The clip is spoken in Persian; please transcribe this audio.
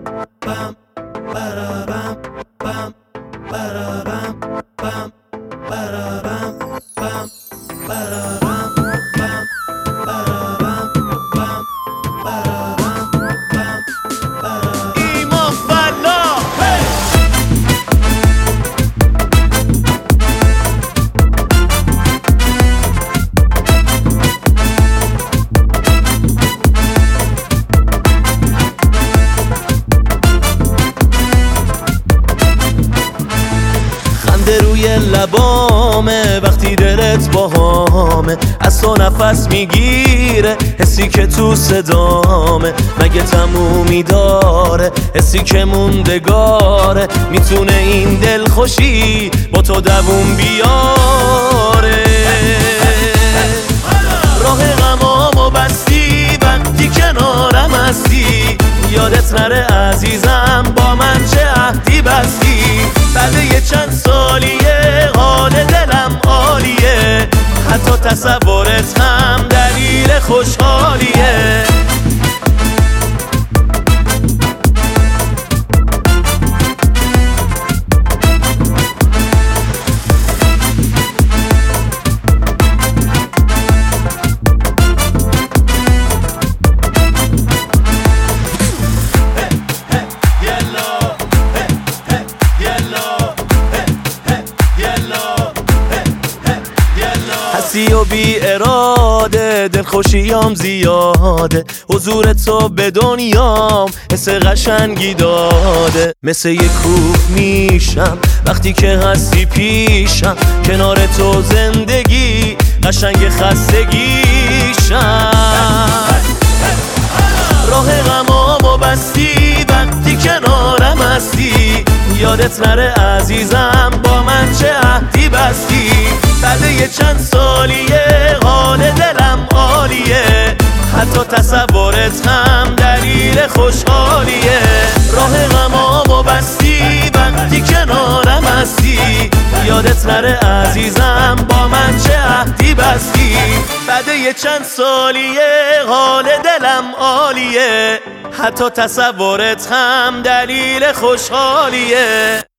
bam barabam bam barabam bam barabam bam barabam bam barabam bam barabam bam barabam ایمان فلا خنده روی لبامه وقتی دلت باهامه، از تو نفس میگیره حسی که تو صدامه، مگه تمومی داره حسی که موندگاره، میتونه این دل خوشی با تو دووم بیاره. راه غمامو بستی وقتی کنارم هستی، یادت نره عزیزم با من چه عهدی بستی. بعد یه چند سالیه حال دلم عالیه، حتی تصورت هم دلیل خوشحالیه. هستی و بی اراده دلخوشیام زیاده، حضور تو به دنیام حس قشنگی داده. مثل یه کوه میشم وقتی که هستی پیشم، کنار تو زندگی قشنگ خستگیشم. راه غمامو بستی وقتی کنارم هستی، یادت نره عزیزم با من چه عهدی بستی. بعد یه چند سالیه حال دلم عالیه، حتی تصورت هم دلیل خوشحالیه. راه غمامو بستی وقتی کنارم هستی، یادت نره عزیزم با من چه عهدی بستی. بعد یه چند سالیه حال دلم عالیه، حتی تصورت هم دلیل خوشحالیه.